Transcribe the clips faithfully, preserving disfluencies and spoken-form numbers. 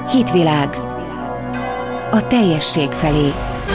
Hitvilág. A teljesség felé.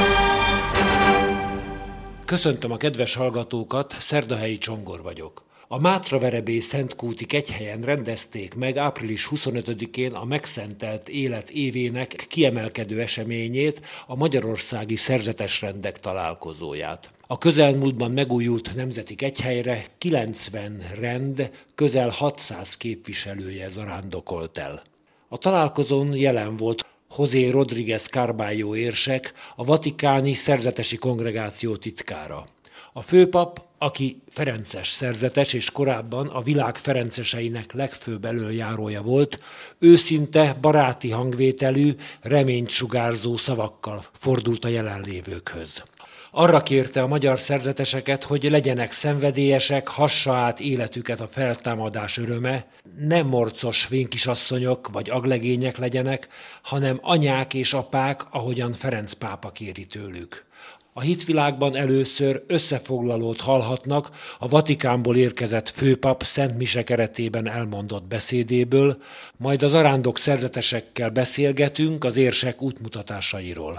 Köszöntöm a kedves hallgatókat, Szerdahelyi Csongor vagyok. A Mátraverebély Szentkúti Kegyhelyen rendezték meg április huszonötödikén a megszentelt élet évének kiemelkedő eseményét, a Magyarországi Szerzetesrendek találkozóját. A közelmúltban megújult Nemzeti Kegyhelyre kilencven rend, közel hatszáz képviselője zarándokolt el. A találkozón jelen volt José Rodríguez Carballo érsek, a Vatikáni Szerzetesi Kongregáció titkára. A főpap, aki ferences szerzetes és korábban a világ ferenceseinek legfőbb elöljárója volt, őszinte, baráti hangvételű, reményt sugárzó szavakkal fordult a jelenlévőkhöz. Arra kérte a magyar szerzeteseket, hogy legyenek szenvedélyesek, hassa át életüket a feltámadás öröme, nem morcos vénkisasszonyok vagy aglegények legyenek, hanem anyák és apák, ahogyan Ferenc pápa kéri tőlük. A hitvilágban először összefoglalót hallhatnak a Vatikánból érkezett főpap Szent Mise keretében elmondott beszédéből, majd az arándok szerzetesekkel beszélgetünk az érsek útmutatásairól.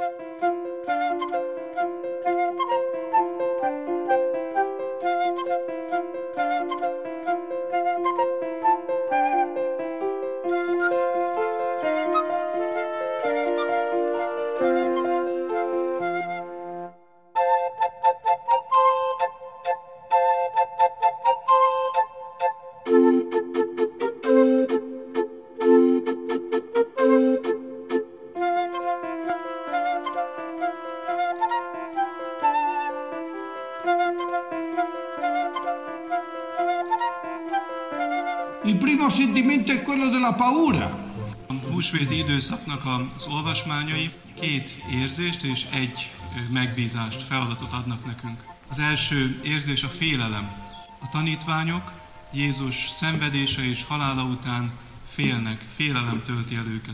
Il primo sentimento è quello della paura. A húsvéti időszaknak az olvasmányai két érzést és egy megbízást, feladatot adnak nekünk. Az első érzés a félelem. A tanítványok Jézus szenvedése és halála után félnek, félelem tölti el őket.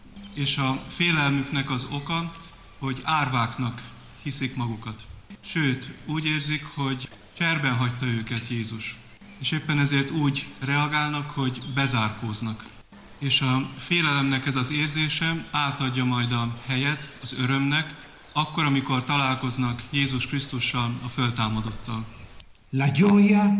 És a félelmüknek az oka, hogy árváknak hiszik magukat. Sőt, úgy érzik, hogy cserben hagyta őket Jézus. És éppen ezért úgy reagálnak, hogy bezárkóznak. És a félelemnek ez az érzése átadja majd a helyet az örömnek, akkor, amikor találkoznak Jézus Krisztussal, a föltámadottal. La gioia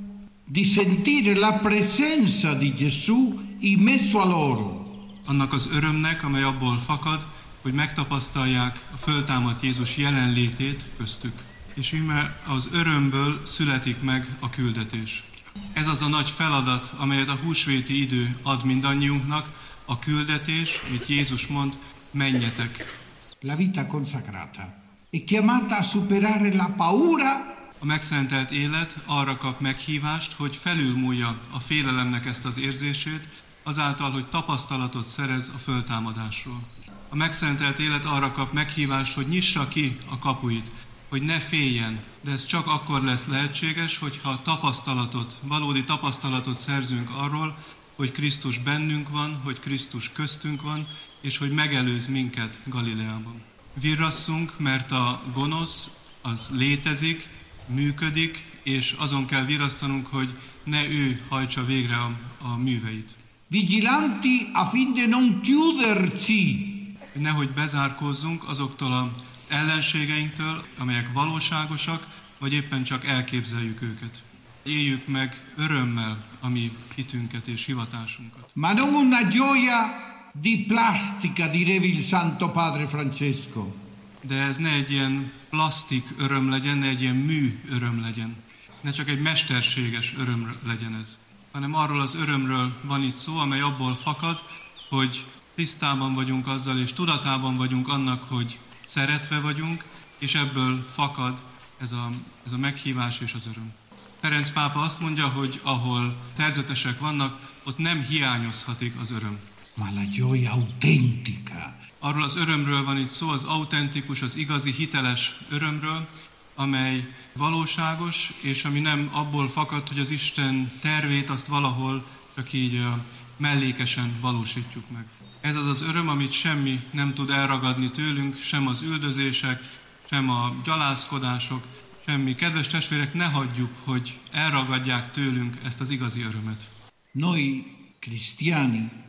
di sentire la presenza di Gesù in mezzo a loro. Annak az örömnek, amely abból fakad, hogy megtapasztalják a föltámadt Jézus jelenlétét köztük. És íme az örömből születik meg a küldetés. Ez az a nagy feladat, amelyet a húsvéti idő ad mindannyiunknak, a küldetés, amit Jézus mond, menjetek. La vita consacrata è chiamata a superare la paura. A megszentelt élet arra kap meghívást, hogy felülmúlja a félelemnek ezt az érzését, azáltal, hogy tapasztalatot szerez a föltámadásról. A megszentelt élet arra kap meghívást, hogy nyissa ki a kapuit, hogy ne féljen, de ez csak akkor lesz lehetséges, hogyha tapasztalatot, valódi tapasztalatot szerzünk arról, hogy Krisztus bennünk van, hogy Krisztus köztünk van, és hogy megelőz minket Galileában. Virrasszunk, mert a gonosz az létezik, működik, és azon kell virrasztanunk, hogy ne ő hajtsa végre a, a műveit. Vigilanti affinché non chiuderci. Nehogy bezárkózzunk azoktól a ellenségeinktől, amelyek valóságosak, vagy éppen csak elképzeljük őket. Éljük meg örömmel a mi hitünket és hivatásunkat. Ma non una gioia di plastica, direbbe il Santo Padre Francesco. De ez ne egy ilyen plastik öröm legyen, ne egy ilyen mű öröm legyen. Ne csak egy mesterséges öröm legyen ez, hanem arról az örömről van itt szó, amely abból fakad, hogy tisztában vagyunk azzal, és tudatában vagyunk annak, hogy szeretve vagyunk, és ebből fakad ez a, ez a meghívás és az öröm. Ferenc pápa azt mondja, hogy ahol szerzetesek vannak, ott nem hiányozhatik az öröm. Ma la gioia autentica. Arról az örömről van itt szó, az autentikus, az igazi, hiteles örömről, amely valóságos, és ami nem abból fakad, hogy az Isten tervét azt valahol csak így mellékesen valósítjuk meg. Ez az az öröm, amit semmi nem tud elragadni tőlünk, sem az üldözések, sem a gyalázkodások, semmi. Kedves testvérek, ne hagyjuk, hogy elragadják tőlünk ezt az igazi örömet. Noi cristiani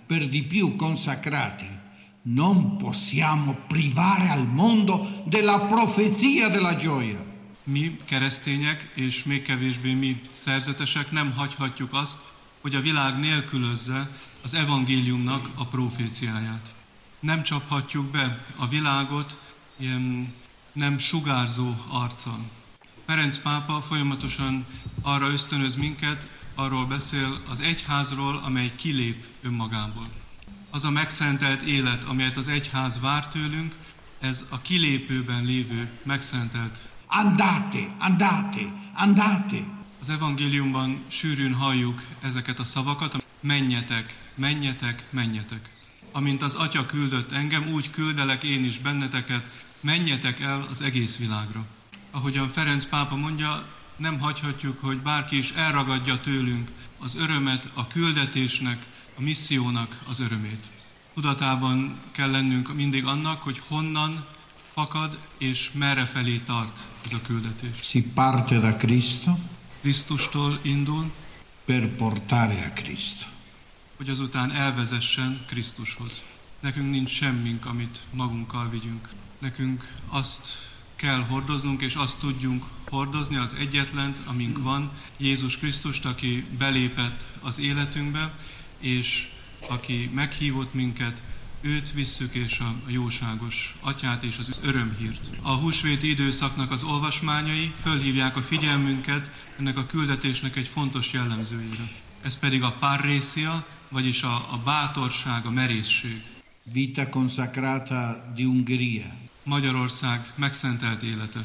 per di più consacrati, non possiamo privare al mondo della profezia della gioia. Mi, keresztények, és még kevésbé mi, szerzetesek nem hagyhatjuk azt, hogy a világ nélkülözze az evangéliumnak a proféciáját. Nem csaphatjuk be a világot ilyen nem sugárzó arccal. Ferenc pápa folyamatosan arra ösztönöz minket, arról beszél az egyházról, amely kilép önmagából. Az a megszentelt élet, amelyet az egyház vár tőlünk, ez a kilépőben lévő megszentelt. Andate, andate, andate. Az evangéliumban sűrűn halljuk ezeket a szavakat, menjetek, menjetek, menjetek. Amint az Atya küldött engem, úgy küldelek én is benneteket, menjetek el az egész világra. Ahogyan Ferenc pápa mondja, nem hagyhatjuk, hogy bárki is elragadja tőlünk az örömet, a küldetésnek, a missziónak az örömét. Tudatában kell lennünk mindig annak, hogy honnan fakad és merre felé tart ez a küldetés. Si parte da Cristo Krisztustól indul, per portare a Cristo. hogy azután elvezessen Krisztushoz. Nekünk nincs semmink, amit magunkkal vigyünk. Nekünk azt kell hordoznunk, és azt tudjunk hordozni, az egyetlent, amink van, Jézus Krisztust, aki belépett az életünkbe, és aki meghívott minket, őt visszük, és a jóságos atyát és az örömhírt. A húsvéti időszaknak az olvasmányai fölhívják a figyelmünket ennek a küldetésnek egy fontos jellemzőjére. Ez pedig a parresia, vagyis a, a bátorság, a merészség. Vita consacrata di Ungheria. Magyarország megszentelt élete.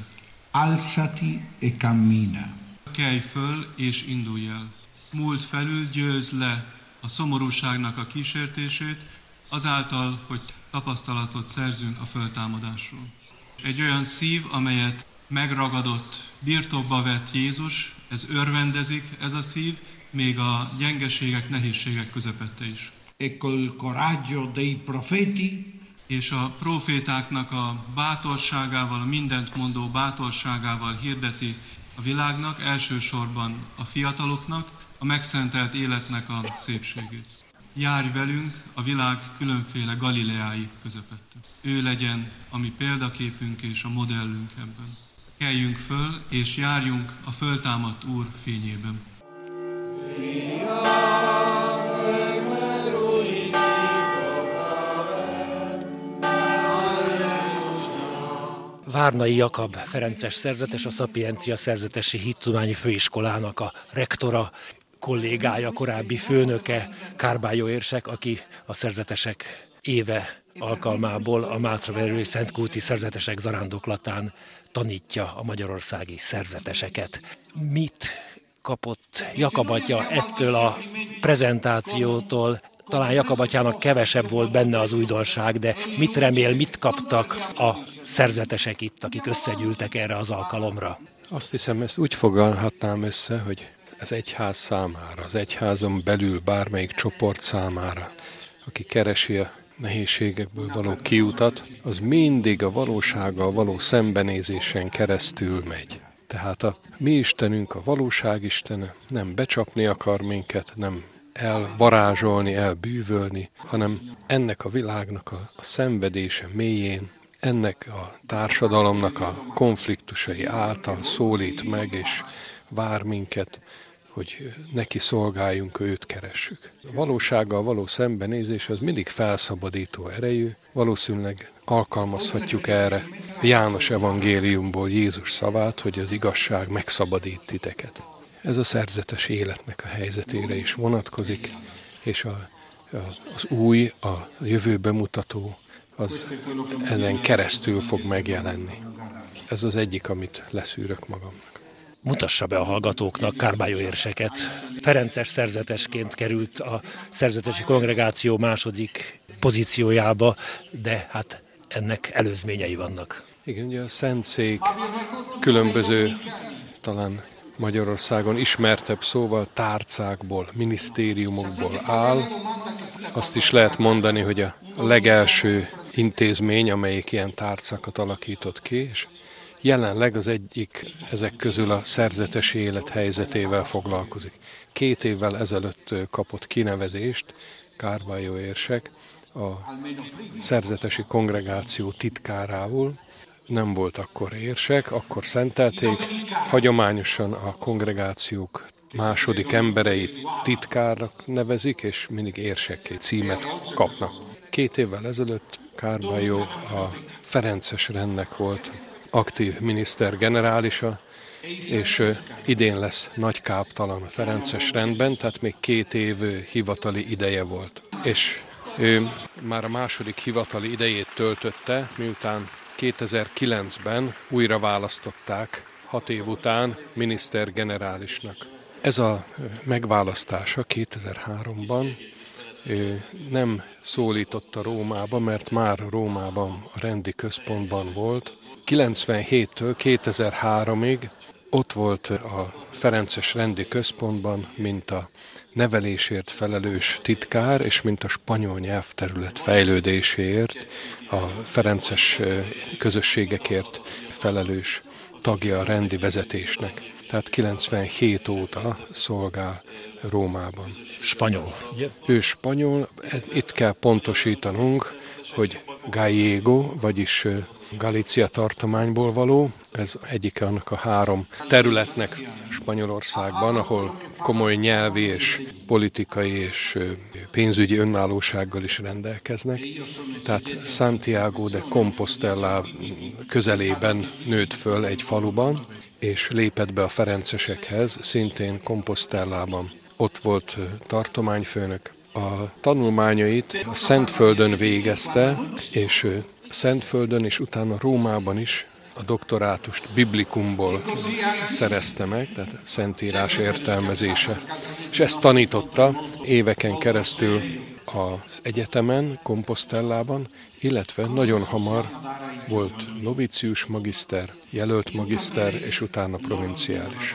Alzati e cammina. Kelj föl és indulj el. Múlt felül győzd le a szomorúságnak a kísértését, azáltal, hogy tapasztalatot szerzünk a föltámadásról. Egy olyan szív, amelyet megragadott, birtokba vett Jézus, ez örvendezik, ez a szív, még a gyengeségek, nehézségek közepette is. E col coraggio dei profeti, és a profétáknak a bátorságával, a mindent mondó bátorságával hirdeti a világnak, elsősorban a fiataloknak, a megszentelt életnek a szépségét. Járj velünk a világ különféle galileái közepette. Ő legyen a mi példaképünk és a modellünk ebben. Keljünk föl és járjunk a föltámadt Úr fényében. Várnai Jakab ferences szerzetes, a Szapiencia Szerzetesi Hittudományi Főiskolának a rektora, kollégája, korábbi főnöke, Kárbályó érsek, aki a szerzetesek éve alkalmából a Mátraverő Szentkúti Szerzetesek Zarándoklatán tanítja a magyarországi szerzeteseket. Mit kapott Jakab atya ettől a prezentációtól? Talán Jakab atyának kevesebb volt benne az újdonság, de mit remél, mit kaptak a szerzetesek itt, akik összegyűltek erre az alkalomra? Azt hiszem, ezt úgy foglalhatnám össze, hogy az egyház számára, az egyházon belül bármelyik csoport számára, aki keresi a nehézségekből való kiutat, az mindig a valósággal való szembenézésen keresztül megy. Tehát a mi Istenünk, a valóság Istene nem becsapni akar minket, nem elvarázsolni, elbűvölni, hanem ennek a világnak a, a szenvedése mélyén, ennek a társadalomnak a konfliktusai által szólít meg, és vár minket, hogy neki szolgáljunk, őt keressük. A valósággal való szembenézés az mindig felszabadító erejű, valószínűleg alkalmazhatjuk erre a János evangéliumból Jézus szavát, hogy az igazság megszabadít titeket. Ez a szerzetes életnek a helyzetére is vonatkozik, és a, a, az új, a jövőbe mutató, az ezen keresztül fog megjelenni. Ez az egyik, amit leszűrök magamnak. Mutassa be a hallgatóknak Kárbályó érseket. Ferences szerzetesként került a szerzetesi kongregáció második pozíciójába, de hát ennek előzményei vannak. Igen, ugye a Szentszék különböző, talán Magyarországon ismertebb szóval tárcákból, minisztériumokból áll. Azt is lehet mondani, hogy a legelső intézmény, amelyik ilyen tárcákat alakított ki, és jelenleg az egyik ezek közül a szerzetesi élet helyzetével foglalkozik. Két évvel ezelőtt kapott kinevezést Carballo érsek a szerzetesi kongregáció titkárául. Nem volt akkor érsek, akkor szentelték. Hagyományosan a kongregációk második embereit titkárnak nevezik, és mindig érsekké címet kapnak. Két évvel ezelőtt Carballo a ferences rendnek volt aktív miniszter generálisa, és idén lesz nagy káptalan a ferences rendben, tehát még két év hivatali ideje volt. És ő már a második hivatali idejét töltötte, miután kétezer-kilencben újra választották, hat év után miniszter generálisnak. Ez a megválasztása kétezer-háromban nem szólította Rómába, mert már Rómában a rendi központban volt. kilencvenhéttől kétezer-háromig ott volt a ferences rendi központban, mint a nevelésért felelős titkár, és mint a spanyol nyelvterület fejlődéséért, a ferences közösségekért felelős tagja a rendi vezetésnek. Tehát kilencvenhét óta szolgál Rómában. Spanyol, ugye? Ő spanyol, itt kell pontosítanunk, hogy gallego, vagyis Galícia tartományból való. Ez egyik annak a három területnek Spanyolországban, ahol komoly nyelvi és politikai és pénzügyi önállósággal is rendelkeznek. Tehát Santiago de Compostela közelében nőtt föl egy faluban, és lépett be a ferencesekhez, szintén Compostelában. Ott volt tartományfőnök. A tanulmányait a Szentföldön végezte, és Szentföldön és utána Rómában is a doktorátust biblikumból szerezte meg, tehát szentírás értelmezése. És ezt tanította éveken keresztül az egyetemen, Compostellában, illetve nagyon hamar volt novicius magiszter, jelölt magiszter, és utána provinciális.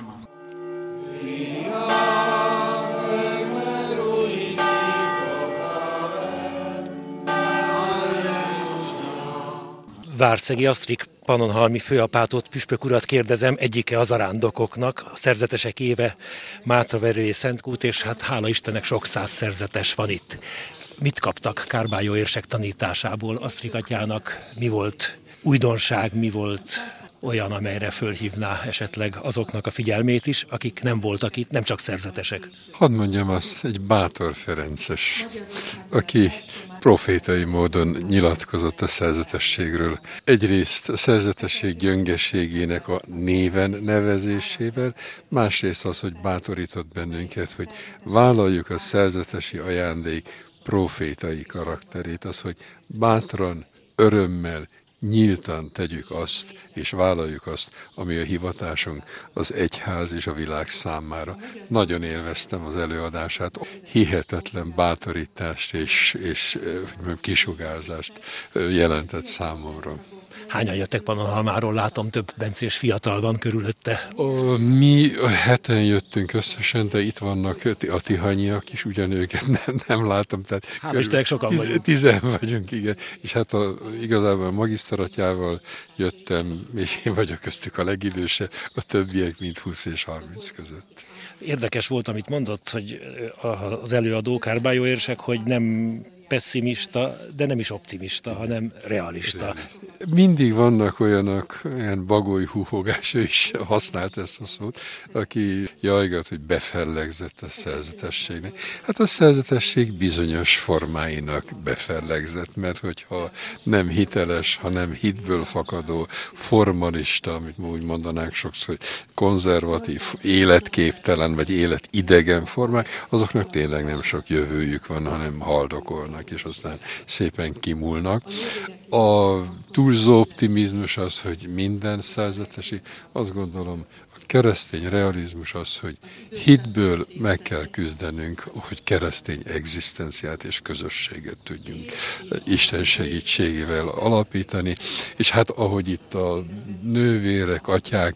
Várszegi Asztrik pannonhalmi főapátot, püspök urat kérdezem, egyike az arándokoknak, a szerzetesek éve, Mátraverői Szentkút, és hát hála Istennek sok száz szerzetes van itt. Mit kaptak Carballo érsek tanításából Asztrik atyának? Mi volt újdonság, mi volt olyan, amelyre fölhívná esetleg azoknak a figyelmét is, akik nem voltak itt, nem csak szerzetesek? Hadd mondjam azt, egy bátor ferences, aki profétai módon nyilatkozott a szerzetességről. Egyrészt a szerzetesség gyöngeségének a néven nevezésével, másrészt az, hogy bátorított bennünket, hogy vállaljuk a szerzetesi ajándék profétai karakterét, az, hogy bátran, örömmel, nyíltan tegyük azt, és vállaljuk azt, ami a hivatásunk az egyház és a világ számára. Nagyon élveztem az előadását, hihetetlen bátorítást és, és kisugárzást jelentett számomra. Hányan jöttek Pannonhalmáról? Látom, több bencés fiatal van körülötte. A, mi heten jöttünk összesen, de itt vannak a tihanyiak is, ugyan őket nem, nem látom. Tehát Hála Istennek sokan tiz, vagyunk. Tizen vagyunk, igen. És hát a, igazából a magiszteratyával jöttem, és én vagyok köztük a legidősebb, a többiek mind húsz és harminc között. Érdekes volt, amit mondott, hogy az előadó Carballo érsek, hogy nem pessimista, de nem is optimista, hanem realista. Mindig vannak olyanok, olyan bagoly húfogás, ő is használt ezt a szót, aki jajgat, hogy befellegzett a szerzetességnek. Hát a szerzetesség bizonyos formáinak befellegzett, mert hogyha nem hiteles, hanem hitből fakadó, formalista, amit úgy mondanánk sokszor, hogy konzervatív, életképtelen vagy életidegen formák, azoknak tényleg nem sok jövőjük van, hanem haldokolnak, és aztán szépen kimúlnak. A túlzó optimizmus az, hogy minden szerzetesi, azt gondolom, a keresztény realizmus az, hogy hitből meg kell küzdenünk, hogy keresztény egzisztenciát és közösséget tudjunk Isten segítségével alapítani, és hát ahogy itt a nővérek, atyák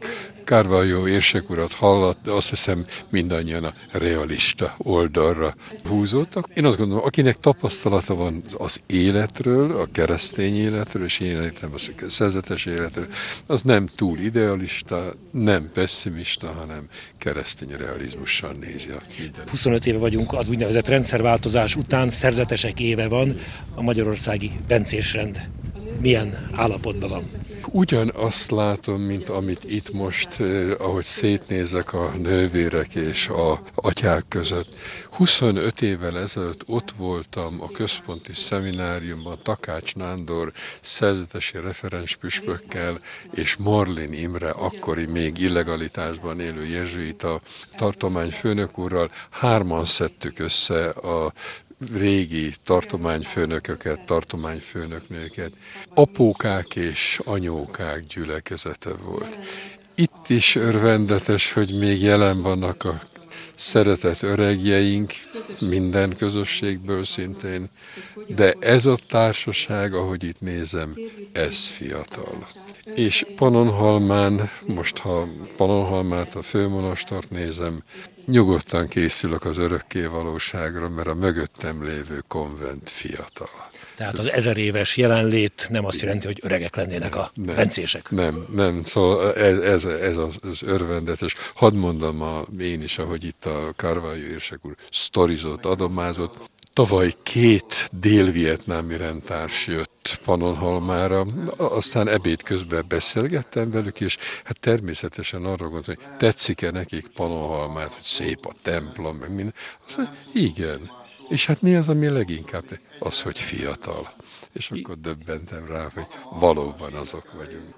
Carvalho érsek urat hallott, de azt hiszem mindannyian a realista oldalra húzottak. Én azt gondolom, akinek tapasztalata van az életről, a keresztény életről, és én értem a szerzetes életről, az nem túl idealista, nem pessimista, hanem keresztény realizmussal nézi a mindent. huszonöt éve vagyunk az úgynevezett rendszerváltozás után, szerzetesek éve van, a magyarországi bencésrend milyen állapotban van? Ugyanazt látom, mint amit itt most, eh, ahogy szétnézek a nővérek és a atyák között. huszonöt évvel ezelőtt ott voltam a központi szemináriumban Takács Nándor szerzetesi referenspüspökkel és Marlin Imre, akkori még illegalitásban élő jezsuita tartományfőnök úrral. Hárman szedtük össze a régi tartományfőnököket, tartományfőnöknőket. Apókák és anyókák gyülekezete volt. Itt is örvendetes, hogy még jelen vannak a szeretett öregjeink, minden közösségből szintén, de ez a társaság, ahogy itt nézem, ez fiatal. És Pannonhalmán, most ha Pannonhalmát, a főmonastort nézem, nyugodtan készülök az örökké valóságra, mert a mögöttem lévő konvent fiatal. Tehát az ezer éves jelenlét nem azt jelenti, hogy öregek lennének a nem, bencések. Nem, nem, szóval ez, ez, ez az, az örvendetes. Hadd mondom a, én is, ahogy itt a Carvalho érsek úr sztorizott, adomázott. Tavaly két dél-vietnámi rendtárs jött Pannonhalmára, aztán ebéd közben beszélgettem velük, és hát természetesen arra gondoltam, hogy tetszik-e nekik Pannonhalmát, hogy szép a templom, meg minden. Azt mondja, igen. És hát mi az, ami leginkább? Az, hogy fiatal. És akkor döbbentem rá, hogy valóban azok vagyunk.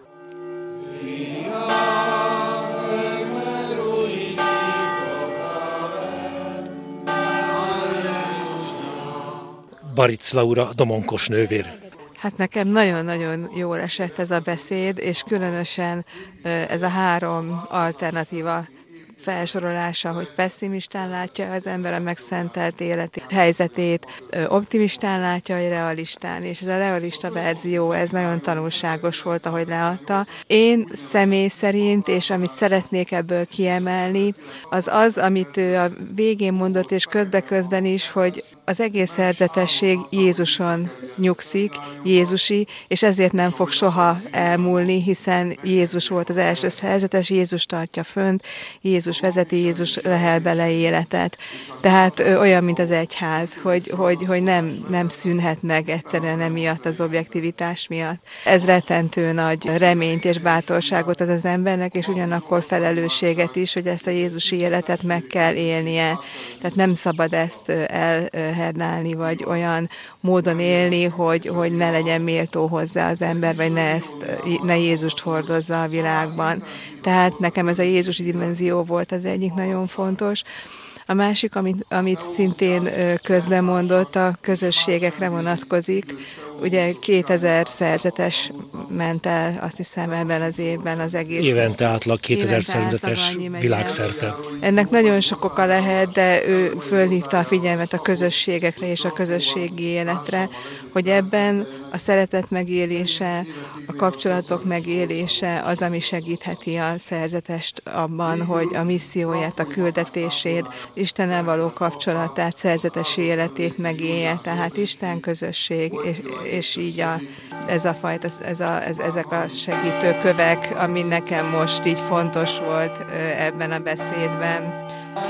Baric Laura, domonkos nővér. Hát nekem nagyon-nagyon jól esett ez a beszéd, és különösen ez a három alternatíva felsorolása, hogy pessimistán látja az ember a megszentelt életét, helyzetét, optimistán látja, hogy realistán, és ez a realista verzió, ez nagyon tanulságos volt, ahogy leadta. Én személy szerint, és amit szeretnék ebből kiemelni, az az, amit ő a végén mondott, és közbe-közben is, hogy az egész szerzetesség Jézuson nyugszik, Jézusi, és ezért nem fog soha elmúlni, hiszen Jézus volt az első szerzetes, Jézus tartja fönt, Jézus vezeti, Jézus lehel bele életet. Tehát ö, olyan, mint az egyház, hogy, hogy, hogy nem, nem szűnhet meg egyszerűen emiatt, az objektivitás miatt. Ez rettentő nagy reményt és bátorságot ad az embernek, és ugyanakkor felelősséget is, hogy ezt a Jézusi életet meg kell élnie. Tehát nem szabad ezt elhernálni, vagy olyan módon élni, hogy, hogy ne legyen méltó hozzá az ember, vagy ne, ezt, ne Jézust hordozza a világban. Tehát nekem ez a Jézusi dimenzió volt az egyik nagyon fontos. A másik, amit, amit szintén közben mondott, a közösségekre vonatkozik. Ugye kétezer szerzetes ment el, azt hiszem, ebben az évben az egész. Évente átlag kétezer szerzetes világszerte. Ennek nagyon sok oka lehet, de ő fölhívta a figyelmet a közösségekre és a közösségi életre, hogy ebben a szeretet megélése, a kapcsolatok megélése az, ami segítheti a szerzetest abban, hogy a misszióját, a küldetését, Istennel való kapcsolatát, szerzetesi életét megélje. Tehát Isten közösség, és, és így a, ez a fajta, ez a, ez, ezek a segítőkövek, ami nekem most így fontos volt ebben a beszédben.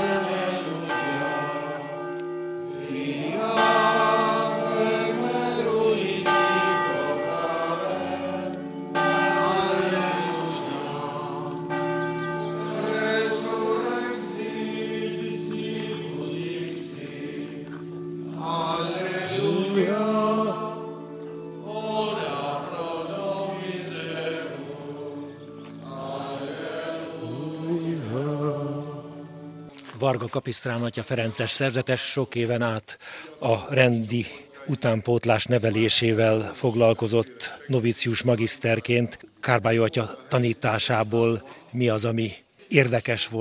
Varga Kapisztrán atya ferences szerzetes sok éven át a rendi utánpótlás nevelésével foglalkozott novicius magiszterként. Carvalho atya tanításából mi az, ami érdekes volt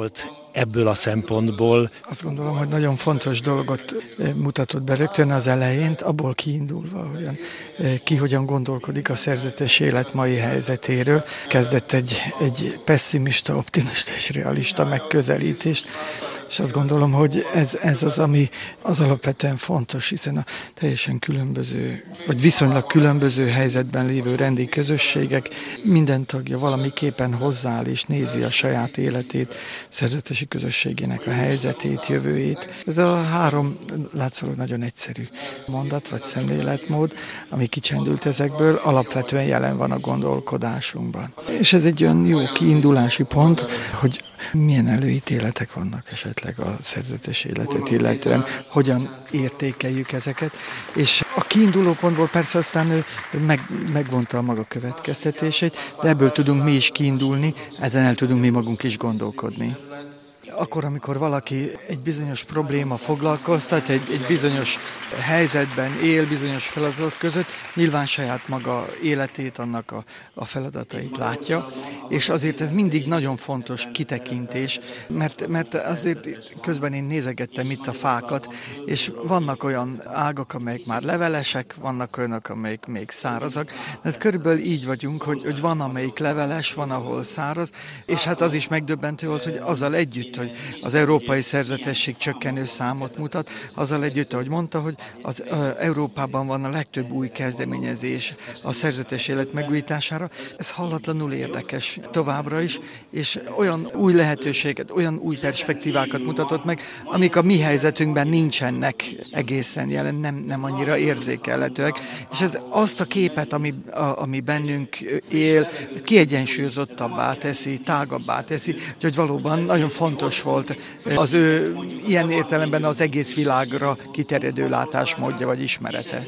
ebből a szempontból. Azt gondolom, hogy nagyon fontos dolgot mutatott be rögtön az elején, abból kiindulva, hogyan, ki hogyan gondolkodik a szerzetes élet mai helyzetéről. Kezdett egy, egy pessimista, optimista és realista megközelítést, és azt gondolom, hogy ez, ez az, ami az alapvetően fontos, hiszen a teljesen különböző, vagy viszonylag különböző helyzetben lévő rendi közösségek minden tagja valamiképpen hozzááll és nézi a saját életét, szerzetesi közösségének a helyzetét, jövőjét. Ez a három látszólag nagyon egyszerű mondat vagy szemléletmód, ami kicsendült ezekből, alapvetően jelen van a gondolkodásunkban. És ez egy olyan jó kiindulási pont, hogy milyen előítéletek vannak esetleg a szerzetes életet illetően, hogyan értékeljük ezeket, és a kiinduló pontból persze aztán ő meg, megvonta a maga következtetését, de ebből tudunk mi is kiindulni, ezen el tudunk mi magunk is gondolkodni. Akkor, amikor valaki egy bizonyos probléma foglalkoztat, egy, egy bizonyos helyzetben él, bizonyos feladatok között, nyilván saját maga életét, annak a, a feladatait látja, és azért ez mindig nagyon fontos kitekintés, mert, mert azért közben én nézegettem itt a fákat, és vannak olyan ágak, amelyek már levelesek, vannak olyanok, amelyek még szárazak, de körülbelül így vagyunk, hogy, hogy van, amelyik leveles, van, ahol száraz, és hát az is megdöbbentő volt, hogy azzal együtt, hogy az európai szerzetesség csökkenő számot mutat, azzal együtt, ahogy mondta, hogy az uh, Európában van a legtöbb új kezdeményezés a szerzetes élet megújítására. Ez hallatlanul érdekes továbbra is, és olyan új lehetőséget, olyan új perspektívákat mutatott meg, amik a mi helyzetünkben nincsenek egészen jelen, nem, nem annyira érzékelhetőek. És ez azt a képet, ami, a, ami bennünk él, kiegyensúlyozottabbá teszi, tágabbá teszi, hogy valóban nagyon fontos volt az ő ilyen értelemben az egész világra kiterjedő látásmódja vagy ismerete.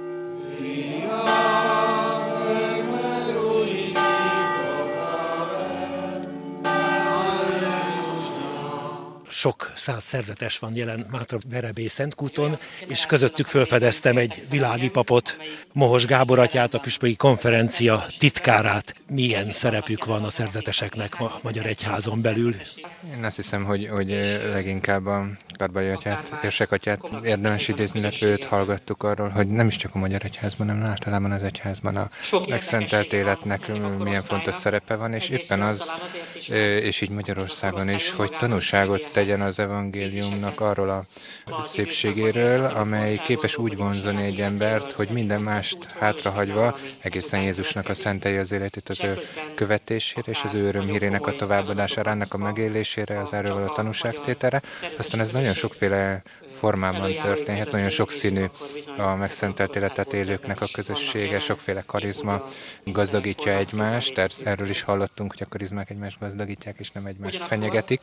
Sok száz szerzetes van jelen Mátraverebély Szentkúton, és közöttük felfedeztem egy világi papot, Mohos Gábor atyát, a püspöki konferencia titkárát. Milyen szerepük van a szerzeteseknek a Magyar Egyházon belül? Én azt hiszem, hogy, hogy leginkább a Karbai atyát, Érsek atyát érdemes idézni, illetve őt hallgattuk arról, hogy nem is csak a Magyar Egyházban, hanem általában az egyházban a megszentelt életnek milyen fontos szerepe van, és éppen az, és így Magyarországon is, hogy tanúságot tegyen az evangéliumnak arról a szépségéről, amely képes úgy vonzani egy embert, hogy minden mást hátrahagyva egészen Jézusnak a szentelje az életét az ő követésére és az ő örömhírének a továbbadására, ennek a megélésére, az erről való tanúságtételre. Aztán ez nagyon sokféle formában történhet, nagyon sokszínű a megszentelt életet élőknek a közössége, sokféle karizma gazdagítja egymást, erről is hallottunk, hogy a karizmák egymást gazdagítják, és nem egymást fenyegetik,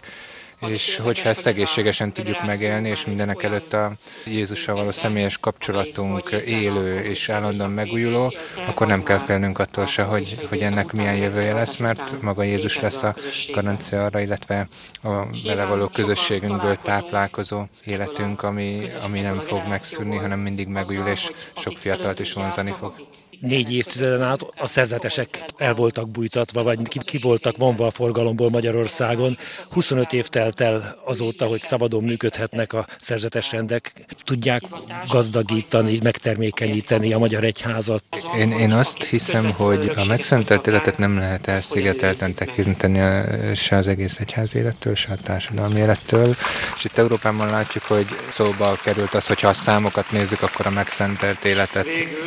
és hogyha ezt egészségesen tudjuk megélni, és mindenek előtt a Jézussal való személyes kapcsolatunk élő és állandóan megújuló, akkor nem kell félnünk attól se, hogy, hogy ennek milyen jövője lesz, mert maga Jézus lesz a garancia arra, illetve a vele való közösségünkből táplálkozó életünk, ami, ami nem fog megszűnni, hanem mindig megújul, és sok fiatalt is vonzani fog. Négy évtizeden át a szerzetesek el voltak bújtatva, vagy ki, ki voltak vonva a forgalomból Magyarországon. huszonöt év telt el azóta, hogy szabadon működhetnek a szerzetes rendek. Tudják gazdagítani, megtermékenyíteni a Magyar Egyházat? Én, én azt hiszem, hogy a megszentelt életet nem lehet elszigetelten tekinteni se az egész egyház élettől, se a társadalmi élettől. És itt Európában látjuk, hogy szóba került az, hogyha a számokat nézzük, akkor a megszentelt életet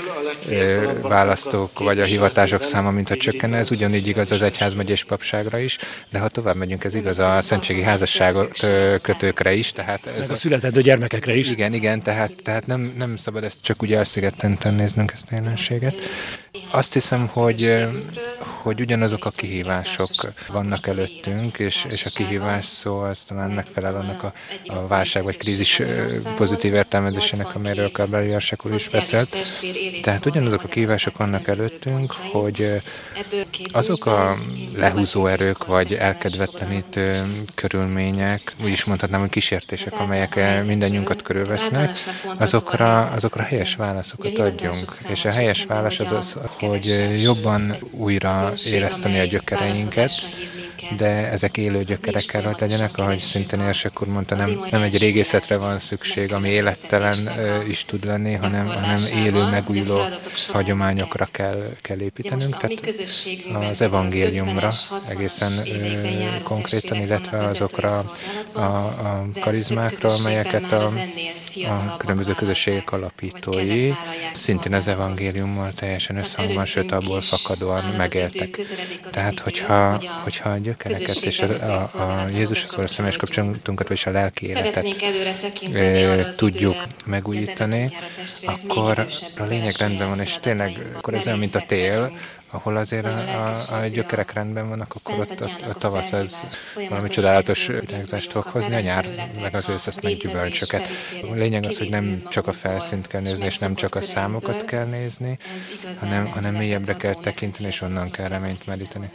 választók vagy a hivatások száma, mintha csökkenne. Ez ugyanígy igaz az egyházmegyés papságra is, de ha tovább megyünk, ez igaz a szentségi házasságot kötőkre is. Tehát ez a születendő gyermekekre is. Igen, igen, tehát, tehát nem, nem szabad ezt csak úgy elszigetenten néznünk, ezt a jelenséget. Azt hiszem, hogy, hogy ugyanazok a kihívások vannak előttünk, és, és a kihívás szó az talán megfelel annak a, a válság vagy krízis pozitív értelmezésének, amelyről Karbai Érsek úr is beszélt. Tehát ugyanazok a kihívások vannak előttünk, hogy azok a lehúzó erők, vagy elkedvetlenítő körülmények, úgy is mondhatnám, hogy kísértések, amelyek mindannyiunkat körülvesznek, azokra, azokra helyes válaszokat adjunk. És a helyes válasz az az, hogy jobban újra éleszteni a gyökereinket, de ezek élő gyökerekkel, hogy legyenek, ahogy szintén Érsek úr mondta, nem, nem egy régészetre van szükség, ami élettelen is tud lenni, hanem, hanem élő, megújuló hagyományokra kell, kell építenünk, tehát az evangéliumra egészen ö, konkrétan, illetve azokra a, a karizmákra, amelyeket a, a különböző közösségek alapítói szintén az evangéliummal teljesen összhangban, sőt abból fakadóan megéltek. Tehát, hogyha, hogyha a gyökereket és a, a, a Jézushoz való személyes kapcsolatunkat, és a lelki életet e, tudjuk megújítani, akkor a lényeg rendben van, és tényleg akkor ez olyan, mint a tél, ahol azért a, a, a gyökerek rendben vannak, akkor ott a, a tavasz az valami csodálatos virágzást fog hozni, a nyár meg az ősz azt meg gyümölcsöket. A lényeg az, hogy nem csak a felszínt kell nézni, és nem csak a számokat kell nézni, hanem, hanem mélyebbre kell tekinteni, és onnan kell reményt meríteni.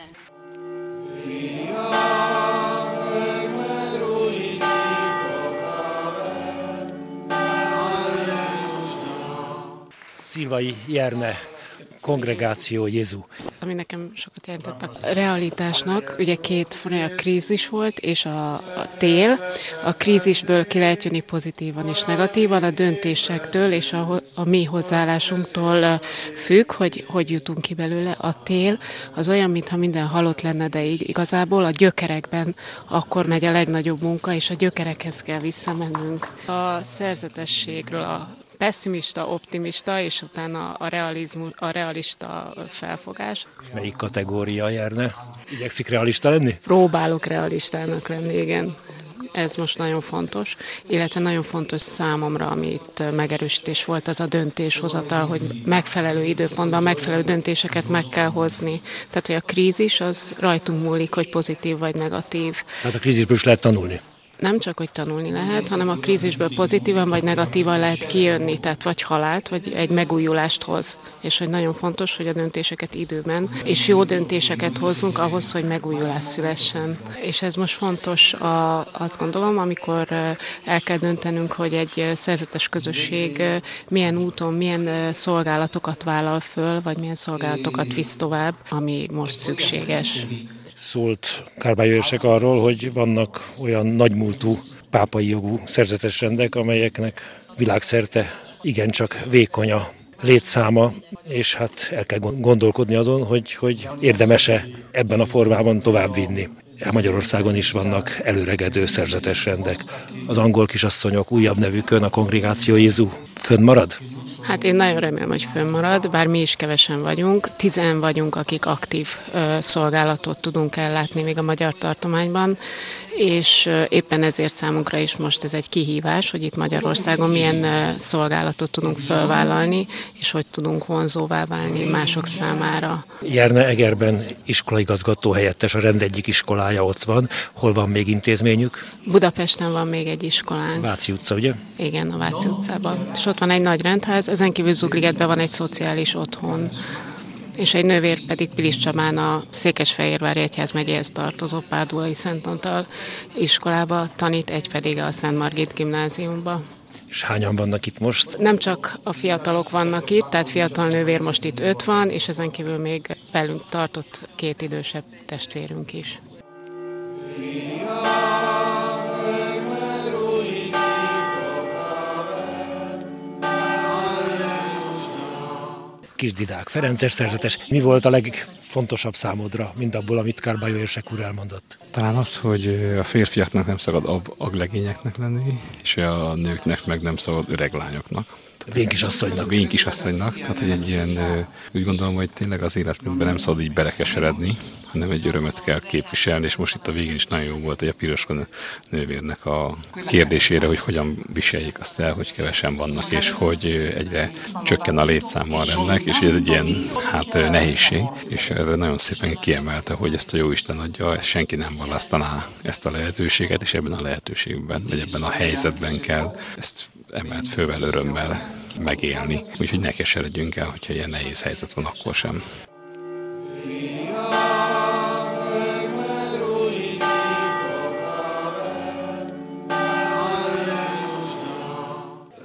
Szilvai Jerne, Kongregáció Jézu. Ami nekem sokat jelentett a realitásnak, ugye két a krízis volt, és a, a tél. A krízisből ki lehet jönni pozitívan és negatívan, a döntésektől és a, a mi hozzáállásunktól függ, hogy hogy jutunk ki belőle. A tél az olyan, mintha minden halott lenne, de igazából a gyökerekben akkor megy a legnagyobb munka, és a gyökerekhez kell visszamennünk. A szerzetességről, a pessimista, optimista, és utána a, realizmus, a realista felfogás. Melyik kategória Jerne? Igyekszik realista lenni? Próbálok realistának lenni, igen. Ez most nagyon fontos, illetve nagyon fontos számomra, amit megerősítés volt, az a döntéshozatal, hogy megfelelő időpontban megfelelő döntéseket meg kell hozni. Tehát, hogy a krízis az rajtunk múlik, hogy pozitív vagy negatív. Hát a krízisből is lehet tanulni. Nem csak, hogy tanulni lehet, hanem a krízisből pozitívan vagy negatívan lehet kijönni, tehát vagy halált, vagy egy megújulást hoz. És hogy nagyon fontos, hogy a döntéseket időben, és jó döntéseket hozzunk ahhoz, hogy megújulás szülessen. És ez most fontos, a, azt gondolom, amikor el kell döntenünk, hogy egy szerzetes közösség milyen úton, milyen szolgálatokat vállal föl, vagy milyen szolgálatokat visz tovább, ami most szükséges. Szólt Kárbály Érsek arról, hogy vannak olyan nagymúltú pápai jogú szerzetes rendek, amelyeknek világszerte igencsak vékony a létszáma, és hát el kell gondolkodni azon, hogy, hogy érdemes-e ebben a formában továbbvinni. Magyarországon is vannak előregedő szerzetes rendek. Az angol kisasszonyok újabb nevükön a Kongregáció Jézu fönnmarad? Hát én nagyon remélem, hogy fönnmarad, bár mi is kevesen vagyunk. Tizen vagyunk, akik aktív ö, szolgálatot tudunk ellátni még a magyar tartományban, és ö, éppen ezért számunkra is most ez egy kihívás, hogy itt Magyarországon milyen ö, szolgálatot tudunk felvállalni, és hogy tudunk vonzóvá válni mások számára. Jerne Egerben iskolaigazgató helyettes, a rend egyik iskolája ott van. Hol van még intézményük? Budapesten van még egy iskolánk. Váci utca, ugye? Igen, a Váci utcában. És ott van egy nagy rendház, ezen kívül Zugligetben van egy szociális otthon, és egy nővér pedig Pilis Csabán a Székesfehérvári egyházmegyéhez tartozó Pádulai Szent Antal iskolába tanít, egy pedig a Szent Margit gimnáziumba. És hányan vannak itt most? Nem csak a fiatalok vannak itt, tehát fiatal nővér most itt öt van, és ezen kívül még velünk tartott két idősebb testvérünk is. Kisdidák Ferences szerzetes. Mi volt a legfontosabb számodra, mindabból, amit Kárbály Érsek úr elmondott? Talán az, hogy a férfiaknak nem szabad aglegényeknek lenni, és a nőknek meg nem szabad öreg lányoknak. Vénkisasszonynak. Vénkisasszonynak. Tehát, hogy egy ilyen, úgy gondolom, hogy tényleg az életünkben nem szabad így belekeseredni, hanem egy örömet kell képviselni, és most itt a végén is nagyon jó volt, hogy a piroska nővérnek a kérdésére, hogy hogyan viseljék azt el, hogy kevesen vannak, és hogy egyre csökken a létszáma a rendnek, és ez egy ilyen hát nehézség, és erre nagyon szépen kiemelte, hogy ezt a Jóisten adja, ezt senki nem választaná ezt a lehetőséget, és ebben a lehetőségben, vagy ebben a helyzetben kell ezt emelt fővel örömmel megélni. Úgyhogy ne keseredjünk el, hogyha ilyen nehéz helyzet van, akkor sem.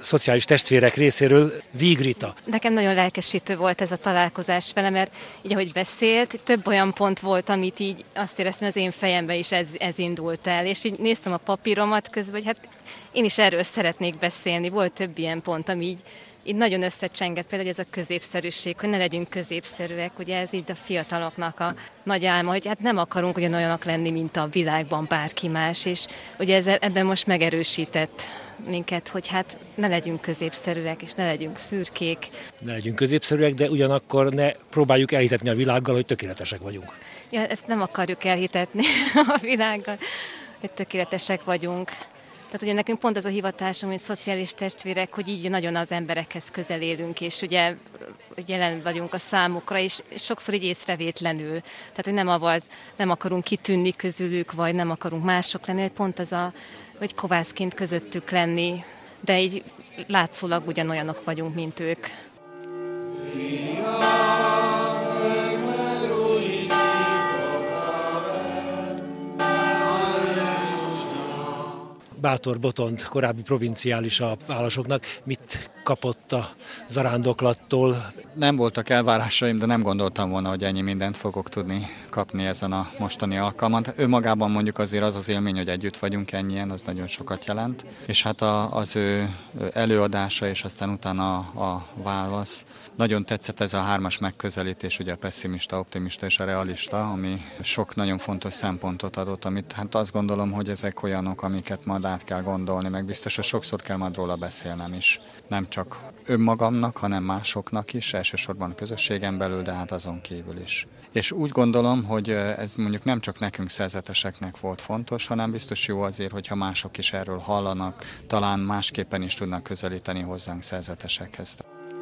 szociális testvérek részéről Vigrita. Nekem nagyon lelkesítő volt ez a találkozás vele, mert így ahogy beszélt, több olyan pont volt, amit így azt éreztem, az én fejemben is ez, ez indult el, és így néztem a papíromat közben, hogy hát én is erről szeretnék beszélni. Volt több ilyen pont, ami így, így nagyon összecsengett, például ez a középszerűség, hogy ne legyünk középszerűek, ugye ez így a fiataloknak a nagy álma, hogy hát nem akarunk ugyanolyanak lenni, mint a világban bárki más, és ugye ez, ebben most megerősített minket, hogy hát ne legyünk középszerűek, és ne legyünk szürkék. Ne legyünk középszerűek, de ugyanakkor ne próbáljuk elhitetni a világgal, hogy tökéletesek vagyunk. Ja, ezt nem akarjuk elhitetni a világgal, hogy tökéletesek vagyunk. Tehát ugye nekünk pont az a hivatásom, hogy szociális testvérek, hogy így nagyon az emberekhez közel élünk, és ugye jelen vagyunk a számukra, és sokszor így észrevétlenül. Tehát, hogy nem, aval, nem akarunk kitűnni közülük, vagy nem akarunk mások lenni, pont az a, hogy kovászként közöttük lenni, de így látszólag ugyanolyanok vagyunk, mint ők. Bátor Botond, korábbi provinciális a válasoknak, mit kapott a zarándoklattól? Nem voltak elvárásaim, de nem gondoltam volna, hogy ennyi mindent fogok tudni kapni ezen a mostani alkalman. Önmagában mondjuk azért az az élmény, hogy együtt vagyunk ennyien, az nagyon sokat jelent. És hát a, az ő előadása, és aztán utána a válasz. Nagyon tetszett ez a hármas megközelítés, ugye a pessimista, optimista és a realista, ami sok nagyon fontos szempontot adott, amit hát azt gondolom, hogy ezek olyanok, amiket majd át kell gondolni, meg biztos, hogy sokszor kell majd róla beszélnem is. Nem csak önmagamnak, hanem másoknak is, elsősorban a közösségen belül, de hát azon kívül is. És úgy gondolom, hogy ez mondjuk nem csak nekünk szerzeteseknek volt fontos, hanem biztos jó azért, hogyha mások is erről hallanak, talán másképpen is tudnak közelíteni hozzánk szerzetesekhez.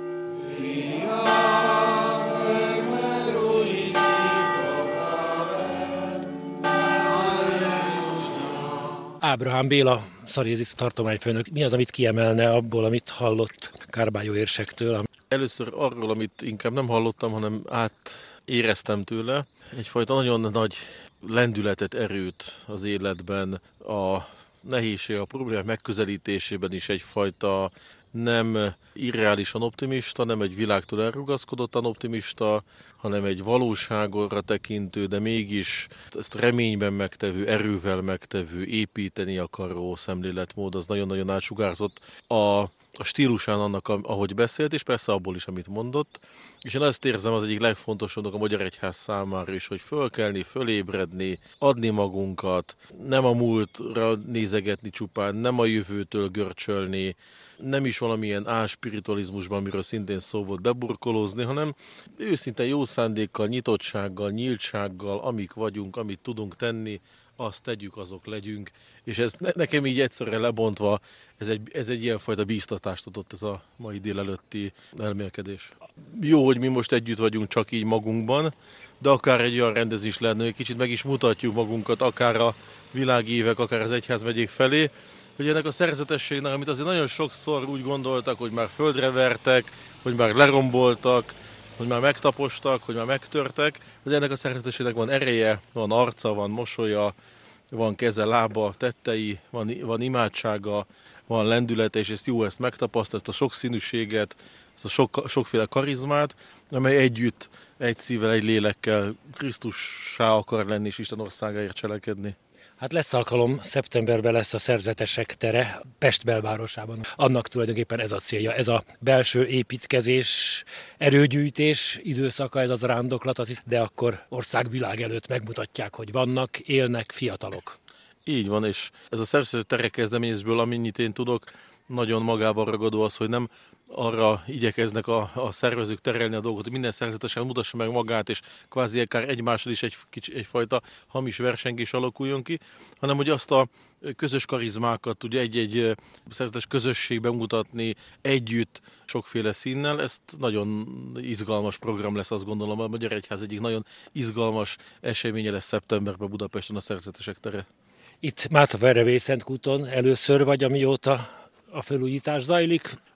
Ábrahám Béla, Szarézi tartományfőnök, mi az, amit kiemelne abból, amit hallott Kárbályó érsektől? Először arról, amit inkább nem hallottam, hanem átéreztem tőle. Egyfajta nagyon nagy lendületet, erőt az életben, a nehézség, a problémák megközelítésében is egyfajta nem irreálisan optimista, nem egy világtól elrugaszkodottan optimista, hanem egy valóságra tekintő, de mégis ezt reményben megtevő, erővel megtevő, építeni akaró szemléletmód, az nagyon-nagyon átsugárzott a a stílusán annak, ahogy beszélt, és persze abból is, amit mondott. És én azt érzem, az egyik legfontosabbnak a Magyar Egyház számára is, hogy fölkelni, fölébredni, adni magunkat, nem a múltra nézegetni csupán, nem a jövőtől görcsölni, nem is valamilyen álspiritualizmusban, amiről szintén szó volt, beburkolózni, hanem őszintén jó szándékkal, nyitottsággal, nyíltsággal, amik vagyunk, amit tudunk tenni, azt tegyük, azok legyünk, és ez nekem így egyszerre lebontva, ez egy, ez egy ilyenfajta bíztatást adott ez a mai délelőtti elmélkedés. Jó, hogy mi most együtt vagyunk csak így magunkban, de akár egy olyan rendezés lehetne, hogy kicsit meg is mutatjuk magunkat, akár a világívek, akár az egyházmegyék felé, hogy ennek a szerzetességnek, amit azért nagyon sokszor úgy gondoltak, hogy már földre vertek, hogy már leromboltak, hogy már megtapostak, hogy már megtörtek, de ennek a szerzetességnek van ereje, van arca, van mosolya, van keze, lába, tettei, van, van imádsága, van lendülete, és ezt jó ezt megtapaszt, ezt a sokszínűséget, ezt a sok, sokféle karizmát, amely együtt, egy szívvel, egy lélekkel Krisztussá akar lenni, és Isten országáért cselekedni. Hát lesz alkalom, szeptemberben lesz a szerzetesek tere Pest belvárosában. Annak tulajdonképpen ez a célja, ez a belső építkezés, erőgyűjtés időszaka, ez az arándoklat, de akkor országvilág előtt megmutatják, hogy vannak, élnek fiatalok. Így van, és ez a szerzetesek tere kezdeményezésből, amennyit én tudok, nagyon magával ragadó az, hogy nem arra igyekeznek a, a szervezők terelni a dolgot, hogy minden szerzetesen mutassa meg magát, és kvázi akár egymással is egy, kicsi, egyfajta hamis versengés alakuljon ki, hanem hogy azt a közös karizmákat ugye egy-egy szerzetes közösségben mutatni együtt, sokféle színnel, ezt nagyon izgalmas program lesz, azt gondolom, a Magyar Egyház egyik nagyon izgalmas eseménye lesz szeptemberben Budapesten a szerzetesek tere. Itt Mátraverebély Szentkúton először vagy, amióta a felújítás zajlik?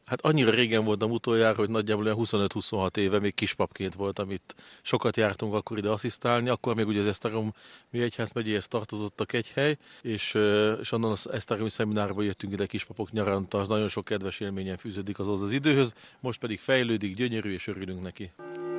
Hát annyira régen voltam utoljára, hogy nagyjából huszonöt-huszonhat éve még kispapként voltam itt. Sokat jártunk akkor ide asszisztálni, akkor még ugye az Esztergom Műegyház megyéhez tartozott a Kegyhely, és, és onnan az esztergomi szeminárba jöttünk ide kispapok nyaranta, nagyon sok kedves élményen fűződik az az időhöz, most pedig fejlődik, gyönyörű, és örülünk neki.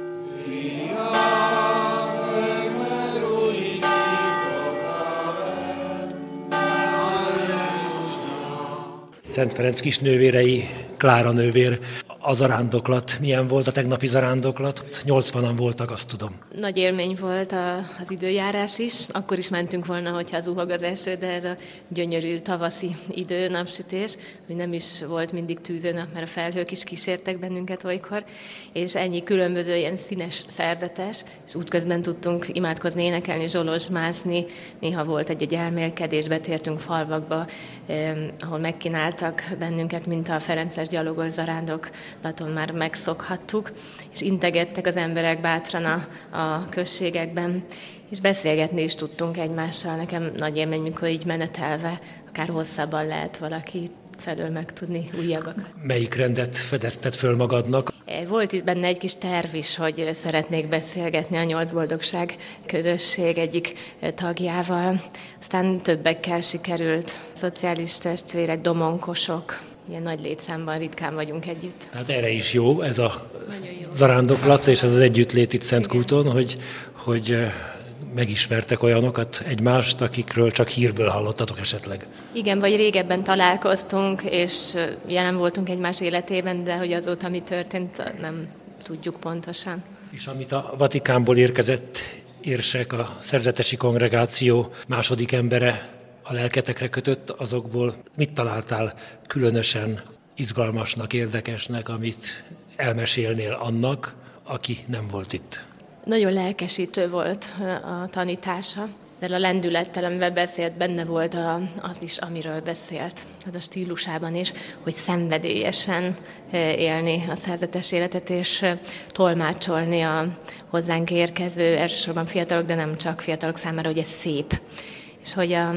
Szent Ferenc kisnővérei, Klára nővér, a zarándoklat. Milyen volt a tegnapi zarándoklat? nyolcvanan voltak, azt tudom. Nagy élmény volt a, az időjárás is. Akkor is mentünk volna, hogyha zuhog az eső, de ez a gyönyörű tavaszi idő, napsütés, hogy nem is volt mindig tűzőnap, mert a felhők is kísértek bennünket olykor, és ennyi különböző ilyen színes szerzetes, és útközben tudtunk imádkozni, énekelni, zsolozsmázni. Néha volt egy-egy elmélkedés, betértünk falvakba, eh, ahol megkínáltak bennünket, mint a ferences gyalogos zarándok, Laton már megszokhattuk, és integettek az emberek bátran a, a községekben, és beszélgetni is tudtunk egymással. Nekem nagy élmény, mikor így menetelve, akár hosszabban lehet valaki felől megtudni újabbakat. Melyik rendet fedezted föl magadnak? Volt itt benne egy kis terv is, hogy szeretnék beszélgetni a Nyolc Boldogság közösség egyik tagjával. Aztán többekkel sikerült, szociális testvérek, domonkosok, ilyen nagy létszámban ritkán vagyunk együtt. Hát erre is jó ez a zarándoklat, és ez az együttlét itt Szentkúton, hogy, hogy megismertek olyanokat egymást, akikről csak hírből hallottatok esetleg. Igen, vagy régebben találkoztunk, és jelen voltunk egymás életében, de hogy azóta mi történt, nem tudjuk pontosan. És amit a Vatikánból érkezett érsek, a szerzetesi kongregáció második embere a lelketekre kötött, azokból mit találtál különösen izgalmasnak, érdekesnek, amit elmesélnél annak, aki nem volt itt? Nagyon lelkesítő volt a tanítása, de a lendülettel, amivel beszélt, benne volt a, az is, amiről beszélt. Az a stílusában is, hogy szenvedélyesen élni a szerzetes életet, és tolmácsolni a hozzánk érkező, elsősorban fiatalok, de nem csak fiatalok számára, hogy ez szép. És hogy a,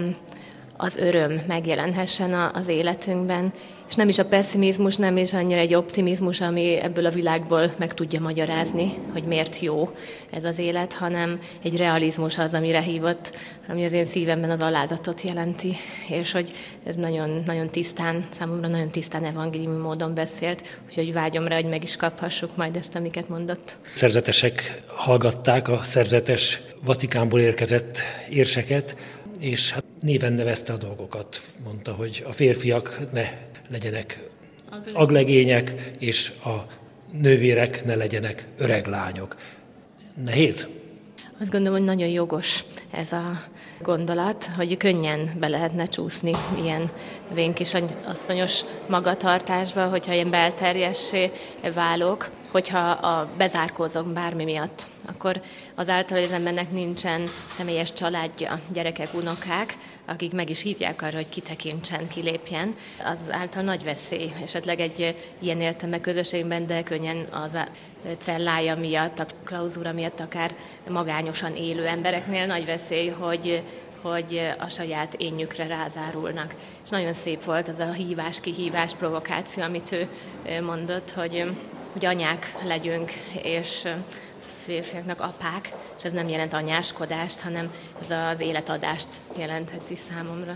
az öröm megjelenhessen az életünkben, és nem is a pessimizmus, nem is annyira egy optimizmus, ami ebből a világból meg tudja magyarázni, hogy miért jó ez az élet, hanem egy realizmus az, amire hívott, ami az én szívemben az alázatot jelenti, és hogy ez nagyon, nagyon tisztán, számomra nagyon tisztán evangéliumi módon beszélt, úgyhogy vágyom rá, hogy meg is kaphassuk majd ezt, amiket mondott. Szerzetesek hallgatták a szerzetes Vatikánból érkezett érseket, és hát néven nevezte a dolgokat. Mondta, hogy a férfiak ne legyenek aglegények, és a nővérek ne legyenek öreg lányok. Nehéz? Azt gondolom, hogy nagyon jogos ez a gondolat, hogy könnyen be lehetne csúszni ilyen vénkis asszonyos magatartásba, hogyha ilyen belterjessé válok, hogyha a bezárkózom bármi miatt, akkor azáltal, hogy az embernek nincsen személyes családja, gyerekek, unokák, akik meg is hívják arra, hogy kitekintsen, kilépjen, az által nagy veszély. Esetleg egy ilyen értelme közösségben, de könnyen az a cellája miatt, a klauzúra miatt akár magányosan élő embereknél nagy veszély, hogy hogy a saját énjükre rázárulnak. És nagyon szép volt az a hívás, kihívás, provokáció, amit ő mondott, hogy, hogy anyák legyünk, és férfiaknak apák, és ez nem jelent anyáskodást, hanem ez az életadást jelentheti számomra.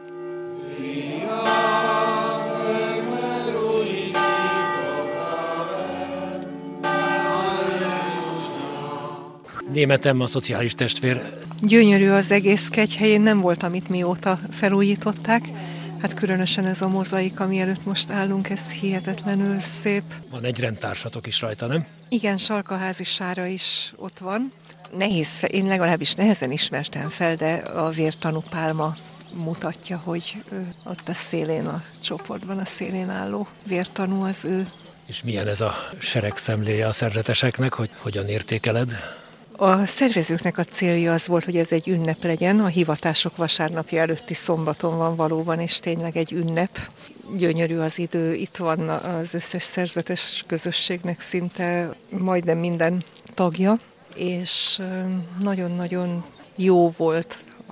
Németem, a szociális testvér. Gyönyörű az egész Kegyhelyén, nem voltam itt mióta felújították. Hát különösen ez a mozaik, ami előtt most állunk, ez hihetetlenül szép. Van egy rendtársatok is rajta, nem? Igen, Sarkaházi Sára is ott van. Nehéz, én legalábbis nehezen ismertem fel, de a vértanú pálma mutatja, hogy ott a szélén, a csoportban a szélén álló vértanú az ő. És milyen ez a seregszemléje a szerzeteseknek, hogy hogyan értékeled? A szervezőknek a célja az volt, hogy ez egy ünnep legyen. A hivatások vasárnapja előtti szombaton van valóban, és tényleg egy ünnep. Gyönyörű az idő, itt van az összes szerzetes közösségnek szinte majdnem minden tagja, és nagyon-nagyon jó volt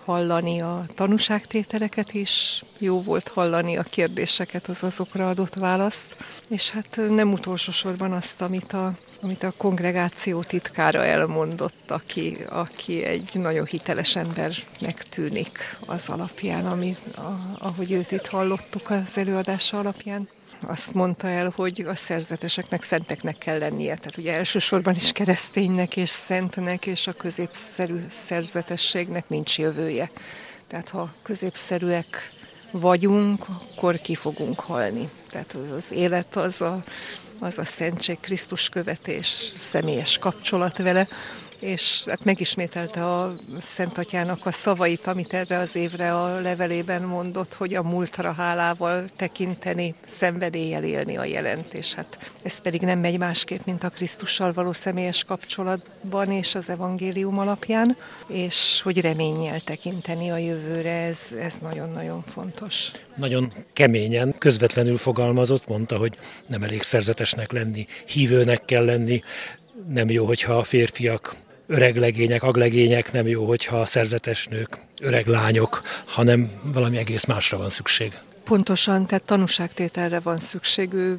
hallani a tanúságtételeket is, jó volt hallani a kérdéseket, az azokra adott választ, és hát nem utolsó sorban azt, amit a, amit a kongregáció titkára elmondott, aki, aki egy nagyon hiteles embernek tűnik az alapján, ami, a, ahogy őt itt hallottuk az előadása alapján. Azt mondta el, hogy a szerzeteseknek szenteknek kell lennie. Tehát ugye elsősorban is kereszténynek és szentnek, és a középszerű szerzetességnek nincs jövője. Tehát ha középszerűek vagyunk, akkor ki fogunk halni. Tehát az élet az a, az a szentség, Krisztus követés, személyes kapcsolat vele, és hát megismételte a Szent Atyának a szavait, amit erre az évre a levelében mondott, hogy a múltra hálával tekinteni, szenvedéllyel élni a jelentés. Hát ez pedig nem megy másképp, mint a Krisztussal való személyes kapcsolatban és az evangélium alapján, és hogy reménnyel tekinteni a jövőre, ez, ez nagyon-nagyon fontos. Nagyon keményen, közvetlenül fogalmazott, mondta, hogy nem elég szerzetesnek lenni, hívőnek kell lenni, nem jó, hogyha a férfiak öreg legények, aglegények, nem jó, hogyha a szerzetes nők öreg lányok, hanem valami egész másra van szükség. Pontosan, tehát tanúságtételre van szükség. Ő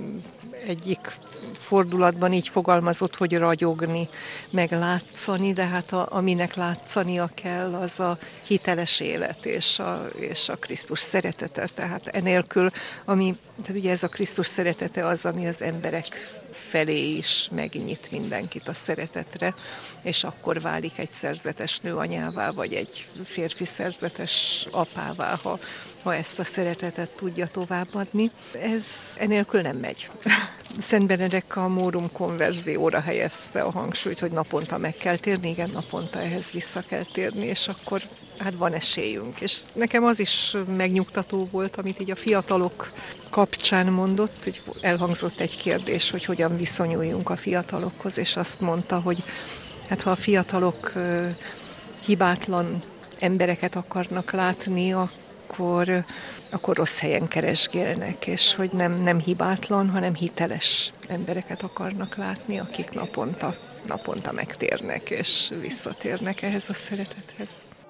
egyik fordulatban így fogalmazott, hogy ragyogni, meg látszani, de hát a, aminek látszania kell, az a hiteles élet és a, és a Krisztus szeretete. Tehát enélkül, ami, tehát ugye ez a Krisztus szeretete az, ami az emberek felé is megnyit mindenkit a szeretetre, és akkor válik egy szerzetes nő anyává, vagy egy férfi szerzetes apává, ha, ha ezt a szeretetet tudja továbbadni. Ez enélkül nem megy. Szent Benedek a Morum konverzióra helyezte a hangsúlyt, hogy naponta meg kell térni, igen, naponta ehhez vissza kell térni, és akkor hát van esélyünk. És nekem az is megnyugtató volt, amit így a fiatalok kapcsán mondott, hogy elhangzott egy kérdés, hogy hogyan viszonyuljunk a fiatalokhoz, és azt mondta, hogy hát ha a fiatalok hibátlan embereket akarnak látni, akkor, akkor rossz helyen keresgélnek, és hogy nem, nem hibátlan, hanem hiteles embereket akarnak látni, akik naponta, naponta megtérnek, és visszatérnek ehhez a szeretethez.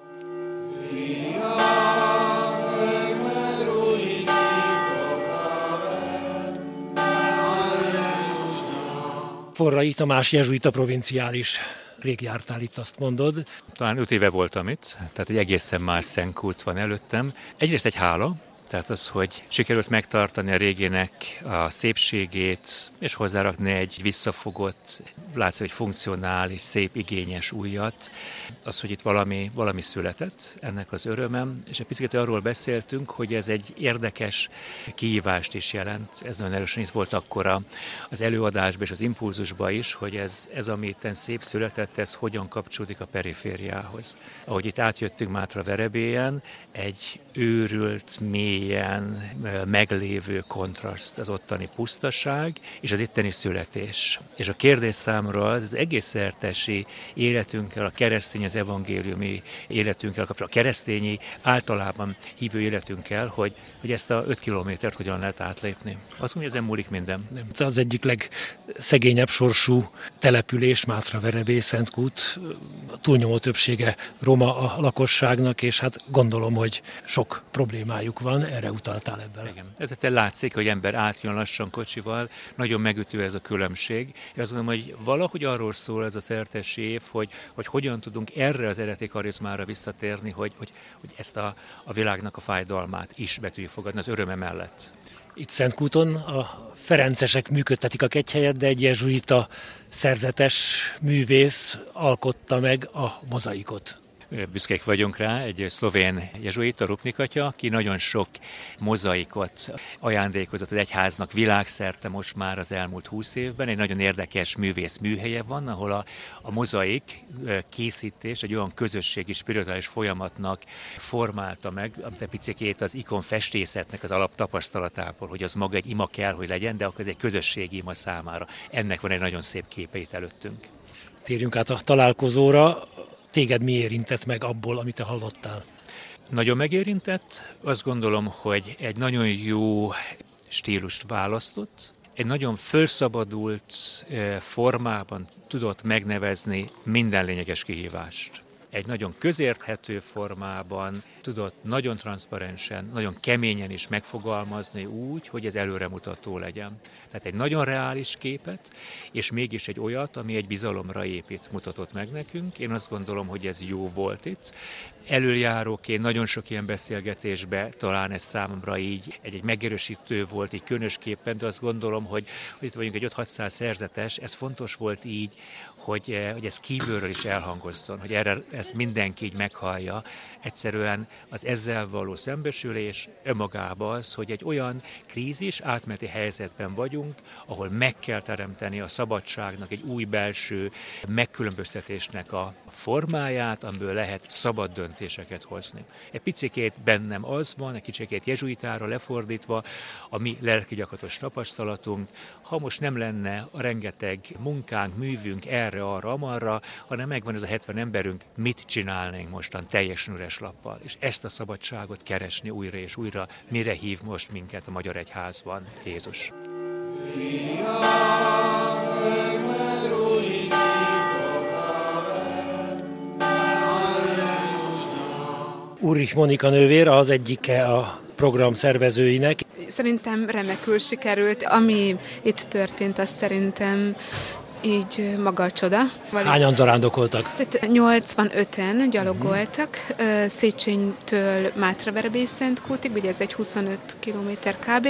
Forrai Tamás jezsuita provinciális. Rég jártál itt, azt mondod. Talán öt éve voltam itt, tehát egy egészen más szentkút van előttem. Egyrészt egy hála, tehát az, hogy sikerült megtartani a régének a szépségét, és hozzárakni egy visszafogott, látszik, hogy funkcionális, szép, igényes újat. Az, hogy itt valami, valami született, ennek az örömem, és egy picit arról beszéltünk, hogy ez egy érdekes kihívást is jelent. Ez nagyon erősen itt volt akkor az előadásban és az impulzusban is, hogy ez, ez amit szép született, ez hogyan kapcsolódik a perifériához. Ahogy itt átjöttünk Mátra-Verebélyen, egy őrült, mélyen meglévő kontraszt az ottani pusztaság és az itteni születés. És a kérdés számra az egész szertesi életünkkel, a keresztény, az evangéliumi életünkkel kapcsolatban, a keresztényi általában hívő életünkkel, hogy, hogy ezt a öt kilométert hogyan lehet átlépni. Azt mondja, ezen múlik minden. Az egyik legszegényebb sorsú település, Mátra-Verebély, Szentkút, a túlnyomó többsége roma a lakosságnak, és hát gondolom, hogy sok problémájuk van, erre utaltál ebben. Igen. Ez egyszer látszik, hogy ember átjön lassan kocsival, nagyon megütő ez a különbség. Én azt gondolom, hogy valahogy arról szól ez a szertesi év, hogy, hogy hogyan tudunk erre az eredeti karizmára visszatérni, hogy, hogy, hogy ezt a, a világnak a fájdalmát is be tudjuk fogadni az öröme mellett. Itt Szentkúton a ferencesek működtetik a kegyhelyet, de egy jezsuita szerzetes művész alkotta meg a mozaikot. Büszkék vagyunk rá, egy szlovén jezsuita, Rupnik atya, aki nagyon sok mozaikot ajándékozott az egyháznak világszerte most már az elmúlt húsz évben. Egy nagyon érdekes művész műhelye van, ahol a, a mozaik készítés egy olyan közösségi, spirituális folyamatnak formálta meg, amit egy picikét az ikon festészetnek az alaptapasztalatából, hogy az maga egy ima kell, hogy legyen, de akkor ez egy közösségi ima számára. Ennek van egy nagyon szép képe itt előttünk. Térjünk át a találkozóra. Téged mi érintett meg abból, amit te hallottál? Nagyon megérintett. Azt gondolom, hogy egy nagyon jó stílust választott. Egy nagyon fölszabadult formában tudott megnevezni minden lényeges kihívást. egy nagyon közérthető formában tudott nagyon transzparensen, nagyon keményen is megfogalmazni úgy, hogy ez előremutató legyen. Tehát egy nagyon reális képet, és mégis egy olyat, ami egy bizalomra épít, mutatott meg nekünk. Én azt gondolom, hogy ez jó volt itt. Elöljáróként nagyon sok ilyen beszélgetésbe talán ez számomra így egy, egy megerősítő volt, így különösképpen, de azt gondolom, hogy, hogy itt vagyunk egy öt-hatszáz szerzetes, ez fontos volt így, hogy, hogy ez kívülről is elhangozzon, hogy erre ezt mindenki így meghallja. Egyszerűen az ezzel való szembesülés önmagában az, hogy egy olyan krízis, átmeneti helyzetben vagyunk, ahol meg kell teremteni a szabadságnak egy új belső megkülönböztetésnek a formáját, amiből lehet szabad döntéseket hozni. Egy picikét bennem az van, egy kicsikét jezsuitára lefordítva, a mi lelki gyakorlatos tapasztalatunk, ha most nem lenne a rengeteg munkánk, művünk erre, arra, amarra, hanem megvan ez a hetven emberünk, mit csinálnénk mostan teljesen üres lappal. És ezt a szabadságot keresni újra és újra, mire hív most minket a Magyar Egyházban Jézus. Ulrich Monika nővér az egyike a program szervezőinek. Szerintem remekül sikerült. Ami itt történt, az szerintem így maga a csoda. Hányan zarándokoltak? Tehát nyolcvanöten gyalogoltak, uh-huh. Széchenytől Mátraverebély-Szentkútig, ugye ez egy huszonöt kilométer kb.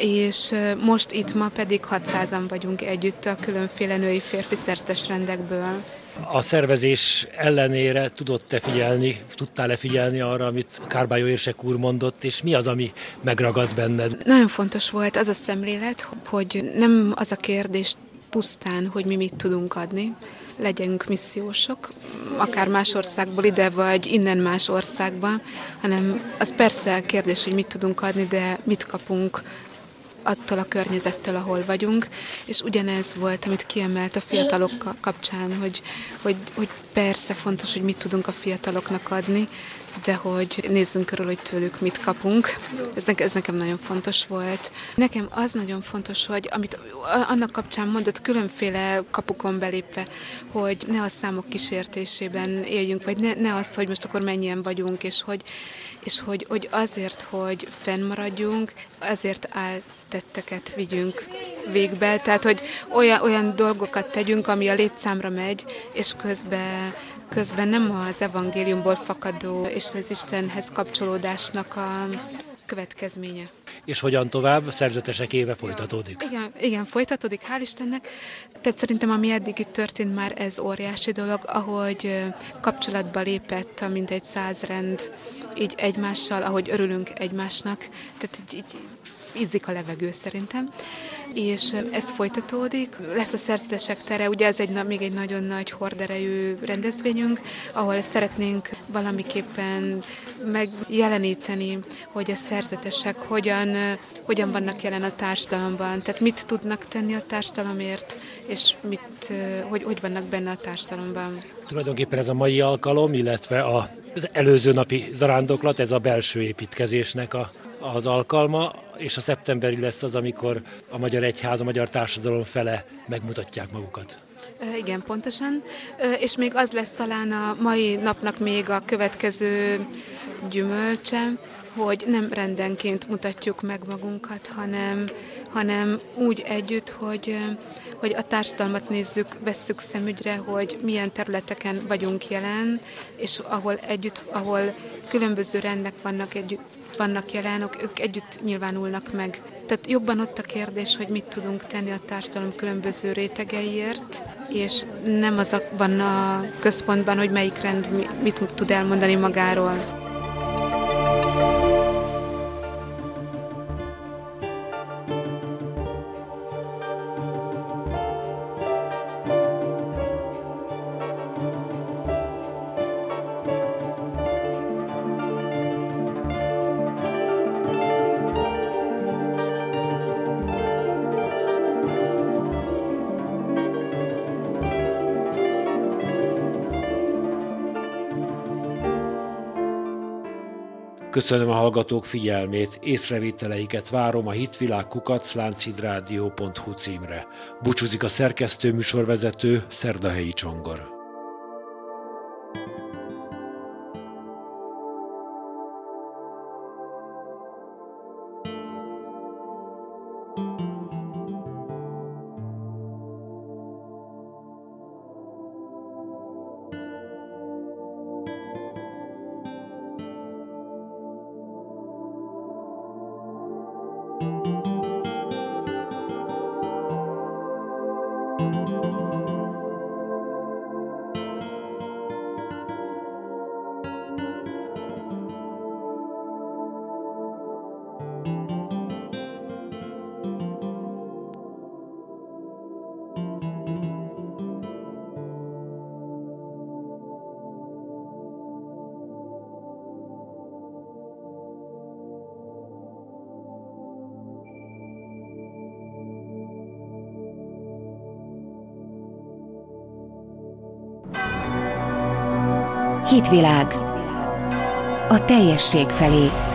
És most itt ma pedig hatszázan vagyunk együtt a különféle női férfi szerzetes rendekből. A szervezés ellenére tudott-e figyelni, tudtál-e figyelni arra, amit Kárbályó érsek úr mondott, és mi az, ami megragad benned? Nagyon fontos volt az a szemlélet, hogy nem az a kérdés pusztán, hogy mi mit tudunk adni, legyünk missziósok, akár más országból ide, vagy innen más országba, hanem az persze kérdés, hogy mit tudunk adni, de mit kapunk attól a környezettől, ahol vagyunk, és ugyanez volt, amit kiemelt a fiatalok kapcsán, hogy, hogy, hogy persze fontos, hogy mit tudunk a fiataloknak adni, de hogy nézzünk körül, hogy tőlük mit kapunk. Ez, ne, ez nekem nagyon fontos volt. Nekem az nagyon fontos, hogy amit annak kapcsán mondott, különféle kapukon belépve, hogy ne a számok kísértésében éljünk, vagy ne, ne azt, hogy most akkor mennyien vagyunk, és hogy, és hogy, hogy azért, hogy fennmaradjunk, azért áll tetteket vigyünk végbe, tehát hogy olyan, olyan dolgokat tegyünk, ami a létszámra megy, és közben, közben nem az evangéliumból fakadó és az Istenhez kapcsolódásnak a következménye. És hogyan tovább? Szerzetesek éve folytatódik. Igen, igen, folytatódik, hál' Istennek. Tehát szerintem, ami eddig itt történt már, ez óriási dolog, ahogy kapcsolatba lépett a mintegy száz rend így egymással, ahogy örülünk egymásnak. Tehát így, így izzik a levegő szerintem. És ez folytatódik. Lesz a szerzetesek tere, ugye ez egy, még egy nagyon nagy horderejű rendezvényünk, ahol szeretnénk valamiképpen megjeleníteni, hogy a szerzetesek hogyan, hogyan vannak jelen a társadalomban, tehát mit tudnak tenni a társadalomért, és mit, hogy, hogy vannak benne a társadalomban. Tulajdonképpen ez a mai alkalom, illetve az előző napi zarándoklat, ez a belső építkezésnek a, az alkalma, és a szeptemberi lesz az, amikor a Magyar Egyház, a magyar társadalom fele megmutatják magukat. Igen, pontosan. És még az lesz talán a mai napnak még a következő gyümölcse, hogy nem rendenként mutatjuk meg magunkat, hanem, hanem úgy együtt, hogy, hogy a társadalmat nézzük, vesszük szemügyre, hogy milyen területeken vagyunk jelen, és ahol együtt, ahol különböző rendek vannak együtt, vannak jelen, ők együtt nyilvánulnak meg. Tehát jobban ott a kérdés, hogy mit tudunk tenni a társadalom különböző rétegeiért, és nem az a, van a központban, hogy melyik rend mit tud elmondani magáról. Köszönöm a hallgatók figyelmét, észrevételeiket várom a hitvilág kukac lánchidradio pont hu címre. Búcsúzik a szerkesztő műsorvezető, Szerdahelyi Csongor. Hitvilág. A teljesség felé.